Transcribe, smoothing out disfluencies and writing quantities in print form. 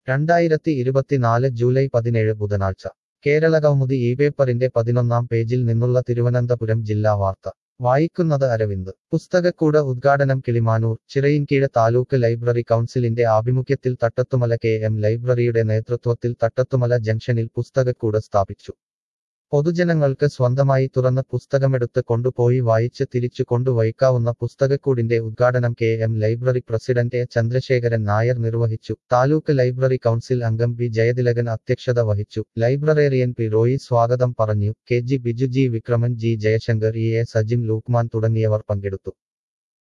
2024 July 17 ബുധനാഴ്ച കേരളകൗമുദി ഈ പേപ്പറിന്റെ 11-ാം പേജിൽ നിന്നുള്ള തിരുവനന്തപുരം ജില്ലാ വാർത്ത വായിക്കുന്നത് അരവിന്ദ് പുസ്തകക്കൂട് ഉദ്ഘാടനം കിളിമാനൂർ ചിറയിൻകീഴ് താലൂക്ക് ലൈബ്രറി കൗൺസിലിന്റെ ആഭിമുഖ്യത്തിൽ തട്ടത്തുമല KM ലൈബ്രറിയുടെ നേതൃത്വത്തിൽ തട്ടത്തുമല ജംഗ്ഷനിൽ പുസ്തകക്കൂട് സ്ഥാപിച്ചു പൊതുജനങ്ങൾക്ക് സ്വന്തമായി തുറന്ന് പുസ്തകമെടുത്ത് കൊണ്ടുപോയി വായിച്ച് തിരിച്ചു കൊണ്ടുവയ്ക്കാവുന്ന പുസ്തകക്കൂടിന്റെ ഉദ്ഘാടനം KM library president A Chandrasekharan Nair നിർവഹിച്ചു താലൂക്ക് ലൈബ്രറി കൗൺസിൽ അംഗം ബി ജയതിലകൻ അധ്യക്ഷത വഹിച്ചു ലൈബ്രറേറിയൻ പി റോയി സ്വാഗതം പറഞ്ഞു KG Biju G Vikraman G Jaishankar E A സജിം ലൂക്മാൻ തുടങ്ങിയവർ പങ്കെടുത്തു